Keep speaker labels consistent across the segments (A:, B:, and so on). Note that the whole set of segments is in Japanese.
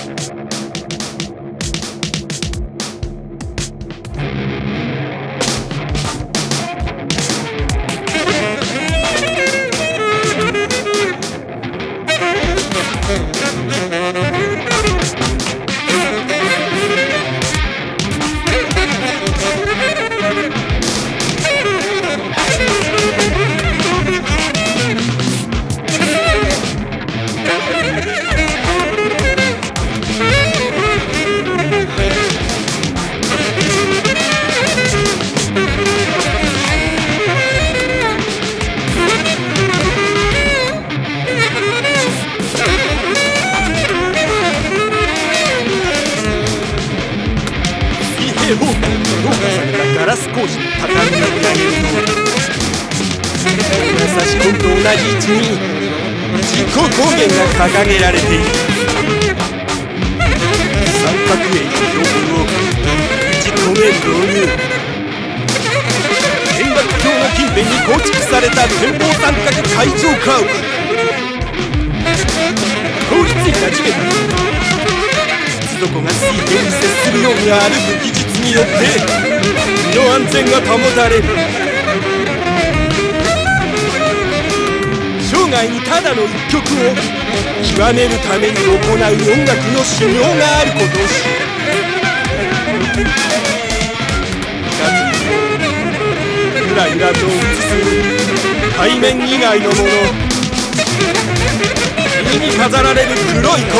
A: 砲火に強化されたガラス格子の畳が裏切ると武蔵小と同じ位置に自己光源が掲げられている。三角兵の標本を自己面導入。天幕橋の近辺に構築された天保三角海上家屋、凍りついた地面どこが水平に接するように歩く技術によって身の安全が保たれる。生涯にただの一曲を極めるために行う音楽の修行があることを知る。ゆらゆらと映す海面以外のもの、右に飾られる黒い拳、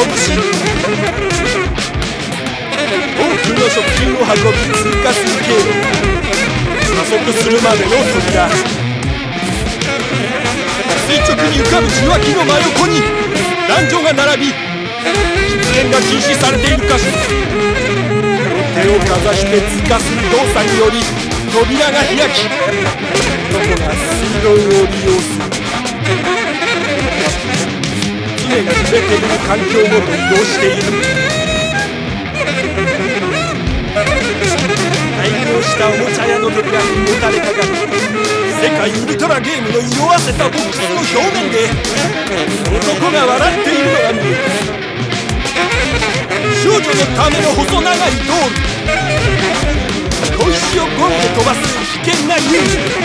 A: 多くの食品を運び通過する経路、加速するまでの扉、垂直に浮かぶ受話器の真横に男女が並び、喫煙が禁止されている箇所、手をかざして通過する動作により扉が開き、男が水道を利用する。常が触れている環境ごと移動している。大量したおもちゃ屋の扉にもたれかかる世界ウルトラゲームの色あせたボックスの表面で男が笑っているのが見える。少女のための細長い道路、小石をゴンで飛ばす危険な遊具、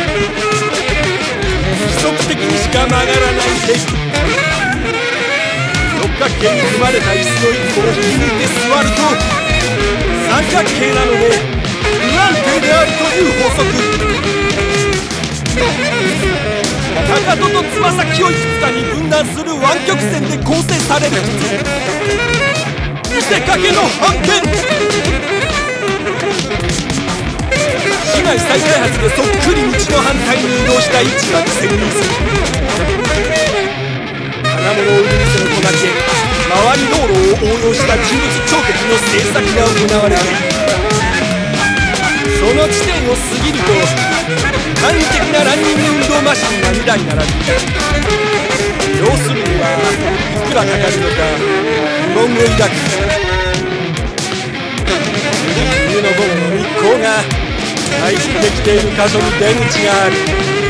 A: 規則的にしか曲がらない壁、六角形に組まれた椅子の一個を引き抜いて座ると三角形なので不安定であるという法則。かかととつま先をいくつかに分断する湾曲線で構成される見せかけの反転。市街再開発でそっくり道の反対に移動した市場に潜入する。金物を売る店の隣で周り道路を応用した人物彫刻の制作が行われている。その地点を過ぎると簡易的なランニング運動マシンが2台並び、要するにはいくらかかるのか疑問を抱く。冬の午後の日光が配信できている箇所に出口がある。